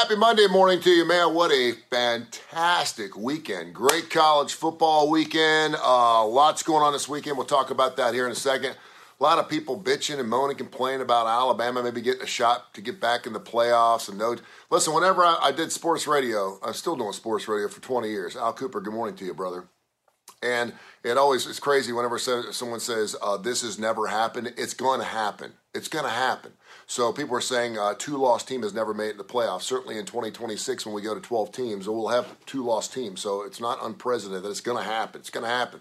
happy Monday morning to you, man. What a fantastic weekend. Great college football weekend. Lots going on this weekend. We'll talk about that here in a second. A lot of people bitching and moaning, complaining about Alabama maybe getting a shot to get back in the playoffs. And listen, whenever I did sports radio, I'm still doing sports radio for 20 years. Al Cooper, good morning to you, brother. And it's crazy whenever someone says, this has never happened. It's going to happen. It's going to happen. So people are saying a two-loss team has never made it in the playoffs. Certainly in 2026 when we go to 12 teams, we'll have two-loss teams. So it's not unprecedented. It's going to happen. It's going to happen.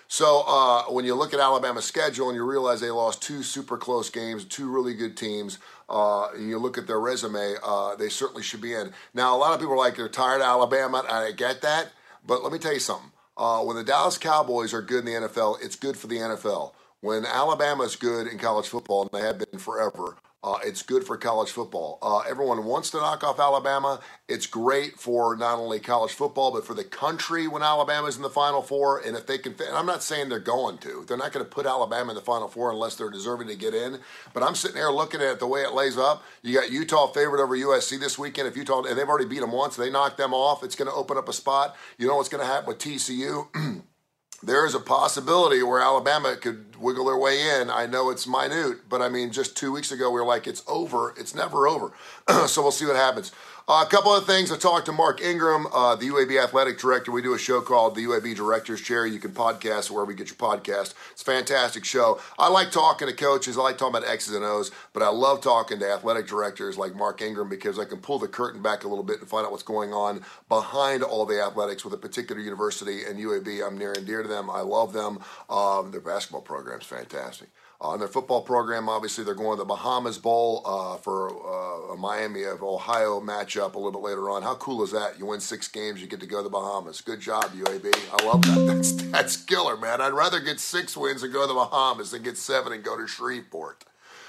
So when you look at Alabama's schedule and you realize they lost two super close games, two really good teams, and you look at their resume, they certainly should be in. Now, a lot of people are like, they're tired of Alabama, and I get that. But let me tell you something. When the Dallas Cowboys are good in the NFL, it's good for the NFL. When Alabama is good in college football, and they have been forever, it's good for college football. Everyone wants to knock off Alabama. It's great for not only college football, but for the country when Alabama's in the Final Four. And if they can fit, and I'm not saying they're going to. They're not going to put Alabama in the Final Four unless they're deserving to get in. But I'm sitting there looking at it the way it lays up. You got Utah favored over USC this weekend. If Utah, and they've already beat them once, they knocked them off. It's going to open up a spot. You know what's going to happen with TCU? There is a possibility where Alabama could wiggle their way in. I know it's minute, but I mean, just 2 weeks ago, we were like, it's over. It's never over. So we'll see what happens. A couple of things. I talked to Mark Ingram, the UAB athletic director. We do a show called the UAB Director's Chair. You can podcast wherever you get your podcast. It's a fantastic show. I like talking to coaches. I like talking about X's and O's, but I love talking to athletic directors like Mark Ingram because I can pull the curtain back a little bit and find out what's going on behind all the athletics with a particular university. And UAB, I'm near and dear to them. I love them. Their basketball program's fantastic. On their football program, obviously, they're going to the Bahamas Bowl for a Miami of Ohio matchup a little bit later on. How cool is that? You win 6 games, you get to go to the Bahamas. Good job, UAB. I love that. That's killer, man. I'd rather get 6 wins and go to the Bahamas than get 7 and go to Shreveport.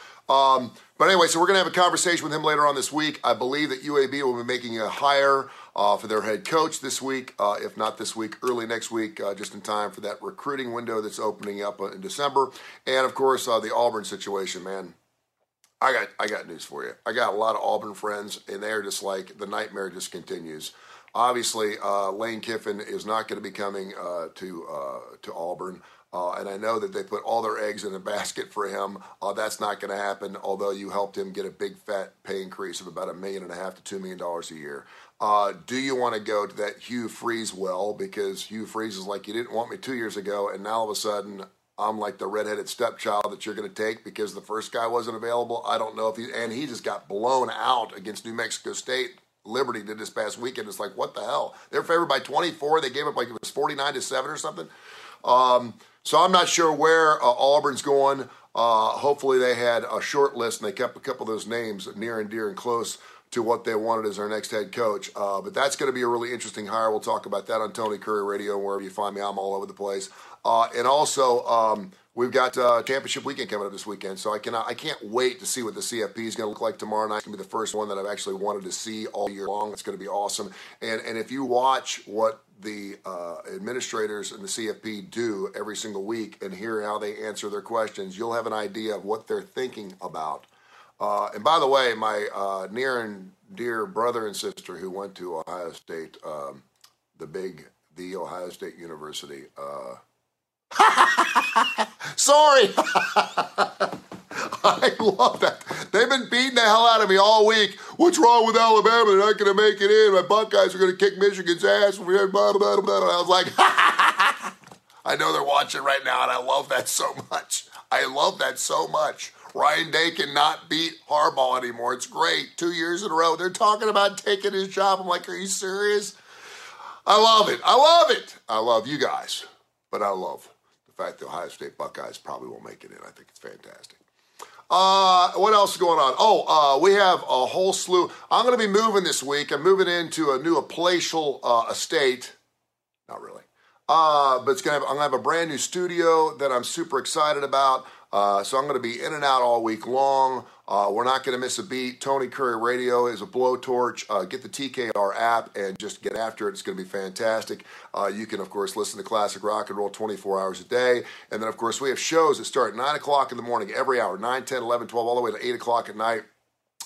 But anyway, so we're going to have a conversation with him later on this week. I believe that UAB will be making a hire for their head coach this week, if not this week, early next week, just in time for that recruiting window that's opening up in December. And, of course, the Auburn situation, man. I got news for you. I got a lot of Auburn friends, and they're just like, the nightmare just continues. Obviously, Lane Kiffin is not going to be coming to Auburn. And I know that they put all their eggs in a basket for him. That's not going to happen, although you helped him get a big fat pay increase of about $1.5 million to $2 million a year. Do you want to go to that Hugh Freeze well? Because Hugh Freeze is like, you didn't want me 2 years ago, and now all of a sudden I'm like the redheaded stepchild that you're going to take because the first guy wasn't available. I don't know if he just got blown out against New Mexico State. Liberty did this past weekend. It's like, what the hell? They're favored by 24. They gave up like it was 49-7 or something. So I'm not sure where Auburn's going. Hopefully they had a short list and they kept a couple of those names near and dear and close to what they wanted as their next head coach. But that's going to be a really interesting hire. We'll talk about that on Tony Curry Radio and wherever you find me. I'm all over the place. And also we've got championship weekend coming up this weekend. So I can't wait to see what the CFP is going to look like tomorrow night. It's going to be the first one that I've actually wanted to see all year long. It's going to be awesome. And if you watch what the administrators and the CFP do every single week and hear how they answer their questions, you'll have an idea of what they're thinking about. And by the way, my near and dear brother and sister who went to Ohio State, the Ohio State University. Sorry. I love that. They've been beating the hell out of me all week. What's wrong with Alabama? They're not going to make it in. My Buckeyes are going to kick Michigan's ass. Blah, blah, blah, blah. I was like, I know they're watching right now, and I love that so much. I love that so much. Ryan Day cannot beat Harbaugh anymore. It's great. 2 years in a row. They're talking about taking his job. I'm like, are you serious? I love it. I love it. I love you guys. But I love the fact the Ohio State Buckeyes probably won't make it in. I think it's fantastic. What else is going on? We have a whole slew. I'm going to be moving this week. I'm moving into a new palatial estate. Not really. But I'm going to have a brand new studio that I'm super excited about. So I'm going to be in and out all week long. We're not going to miss a beat. Tony Curry Radio is a blowtorch. Get the TKR app and just get after it. It's going to be fantastic. You can, of course, listen to classic rock and roll 24 hours a day. And then, of course, we have shows that start at 9 o'clock in the morning every hour, 9, 10, 11, 12, all the way to 8 o'clock at night.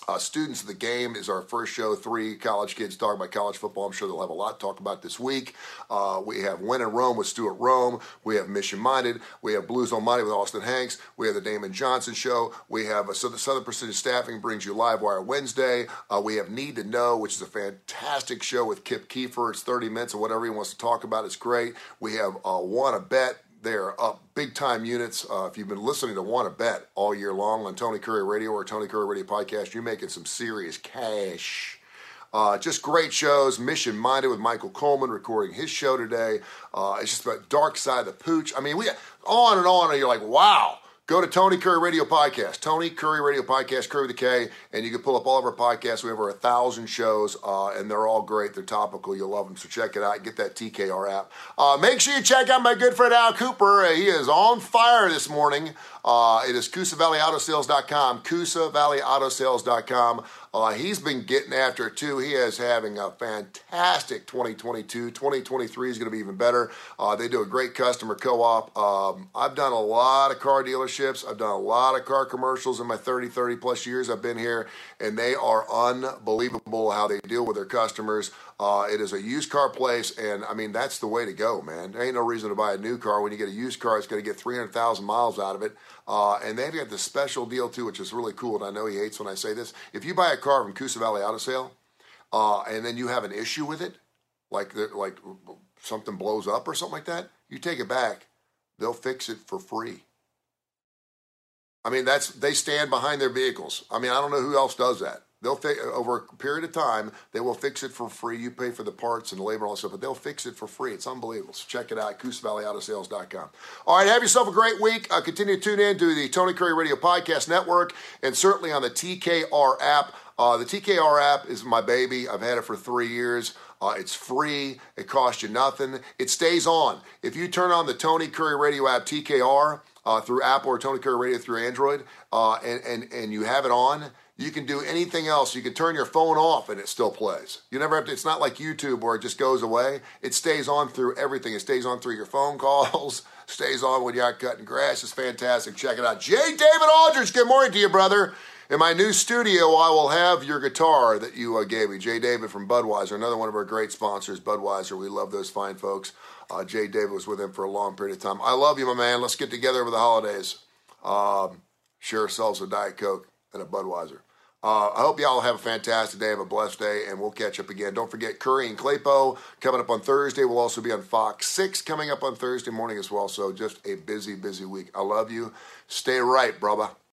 Students of the Game is our first show. 3 college kids talking about college football. I'm sure they'll have a lot to talk about this week. We have When in Rome with Stuart Rome. We have Mission Minded. We have Blues on Money with Austin Hanks. We have the Damon Johnson Show. We have the Southern Precision Staffing brings you Live Wire Wednesday. We have Need to Know, which is a fantastic show with Kip Kiefer. It's 30 minutes or whatever he wants to talk about. It's great. We have Want to Bet. They're up big-time units. If you've been listening to Want to Bet all year long on Tony Curry Radio or Tony Curry Radio Podcast, you're making some serious cash. Just great shows. Mission Minded with Michael Coleman recording his show today. It's just about Dark Side of the Pooch. I mean, we on, and you're like, wow. Go to Tony Curry Radio Podcast, Tony Curry Radio Podcast, Curry with a K, and you can pull up all of our podcasts. We have over 1,000 shows, and they're all great. They're topical. You'll love them, so check it out. Get that TKR app. Make sure you check out my good friend Al Cooper. He is on fire this morning. It is CoosaValleyAutoSales.com, CoosaValleyAutoSales.com. He's been getting after it, too. He is having a fantastic 2022. 2023 is going to be even better. They do a great customer co-op. I've done a lot of car dealerships. I've done a lot of car commercials in my 30 plus years I've been here, and they are unbelievable how they deal with their customers. It is a used car place, and, I mean, that's the way to go, man. There ain't no reason to buy a new car. When you get a used car, it's going to get 300,000 miles out of it. And they've got this special deal, too, which is really cool, and I know he hates when I say this. If you buy a car from Coosa Valley Auto Sale, and then you have an issue with it, like something blows up or something like that, you take it back, they'll fix it for free. I mean, they stand behind their vehicles. I mean, I don't know who else does that. They'll over a period of time, they will fix it for free. You pay for the parts and the labor and all that stuff, but they'll fix it for free. It's unbelievable. So check it out, CoosaValleyAutoSales.com. All right, have yourself a great week. Continue to tune in to the Tony Curry Radio Podcast Network and certainly on the TKR app. The TKR app is my baby. I've had it for 3 years. It's free. It costs you nothing. It stays on. If you turn on the Tony Curry Radio app, TKR, through Apple or Tony Curry Radio through Android, and you have it on, you can do anything else. You can turn your phone off and it still plays. You never have to, it's not like YouTube where it just goes away. It stays on through everything. It stays on through your phone calls, stays on when you're out cutting grass. It's fantastic. Check it out. J. David Aldridge, good morning to you, brother. In my new studio, I will have your guitar that you gave me. J. David from Budweiser, another one of our great sponsors, Budweiser. We love those fine folks. J. David was with him for a long period of time. I love you, my man. Let's get together over the holidays. Share ourselves a Diet Coke and a Budweiser. I hope y'all have a fantastic day, have a blessed day, and we'll catch up again. Don't forget Curry and Claypo coming up on Thursday. We'll also be on Fox 6 coming up on Thursday morning as well. So just a busy, busy week. I love you. Stay right, brother.